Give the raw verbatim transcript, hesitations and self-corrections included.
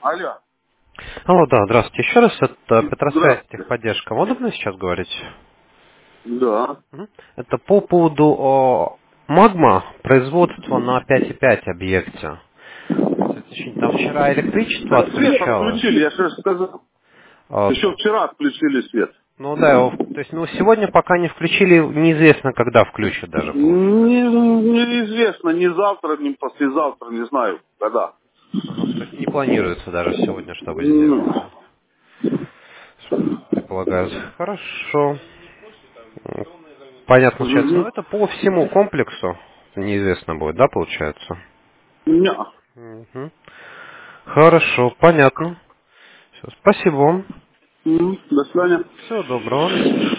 Алло. Алло, да, здравствуйте. Еще раз, это Петросвязь Здравствуйте. техподдержка. Удобно сейчас говорить? Да. Мгм. Это по поводу о, магма, производства на пять и пять объекте. Точнее, там вчера электричество Так свет отключалось. отключили, я же сказал. А, Еще вчера отключили свет. ну да, его в- то есть ну, сегодня пока не включили, неизвестно, когда включат даже, получается. Не- Неизвестно, ни завтра, ни послезавтра, не знаю, когда. Ага, то есть не планируется даже сегодня, чтобы Ну, сделали. Предполагаю. Хорошо. М, Понятно, получается. Но мгм. это по всему комплексу неизвестно будет, да, получается? Ня. Мгм. Хорошо, понятно. Всё, спасибо вам. Мгм. До свидания. Всего доброго. До свидания.